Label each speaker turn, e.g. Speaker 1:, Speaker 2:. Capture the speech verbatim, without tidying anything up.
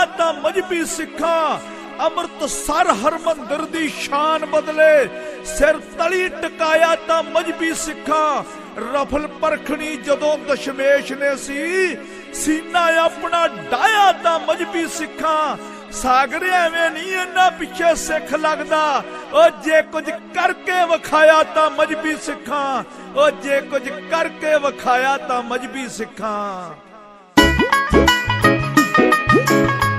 Speaker 1: ਤਾਂ ਮਜਬੀ ਸਿੱਖਾਂ ਅੰਮ੍ਰਿਤਸਰ ਹਰਮੰਦਰ ਦੀ ਸ਼ਾਨ ਬਦਲੇ। ਸਿਰ ਤਲੀ ਟਿਕਾਇਆ ਤਾਂ ਮਜਬੀ ਸਿੱਖਾਂ ਰਫਲ ਪਰਖਣੀ ਜਦੋਂ ਦਸ਼ਮੇਸ਼ ਨੇ ਸੀ। ਸੀਨਾ ਆਪਣਾ ਡਾਇਆ ਤਾਂ ਮਜਬੀ ਸਿੱਖਾਂ ਸਾਗਰ ਐਵੇਂ ਨਹੀਂ ਇਹਨਾਂ ਪਿੱਛੇ ਸਿੱਖ ਲੱਗਦਾ। ਉਹ ਜੇ ਕੁਝ ਕਰਕੇ ਵਿਖਾਇਆ ਤਾਂ ਮਜਬੀ ਸਿੱਖਾਂ, ਉਹ ਜੇ ਕੁਝ ਕਰਕੇ ਵਿਖਾਇਆ ਤਾਂ ਮਜਬੀ ਸਿੱਖਾਂ।